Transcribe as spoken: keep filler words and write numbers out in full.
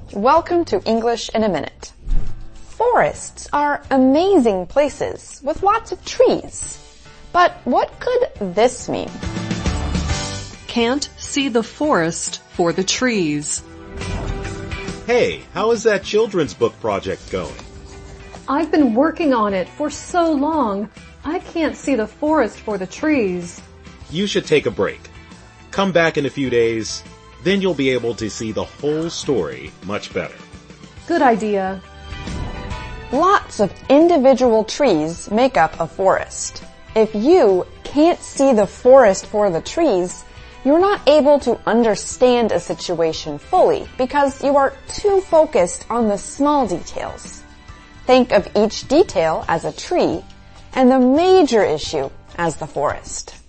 Welcome to English in a Minute. Forests are amazing places with lots of trees. But what could this mean? Can't see the forest for the trees. Hey, how is that children's book project going? I've been working on it for so long, I can't see the forest for the trees. You should take a break. Come back in a few days, then you'll be able to see the whole story much better. Good idea. Lots of individual trees make up a forest. If you can't see the forest for the trees, you're not able to understand a situation fully because you are too focused on the small details. Think of each detail as a tree and the major issue as the forest.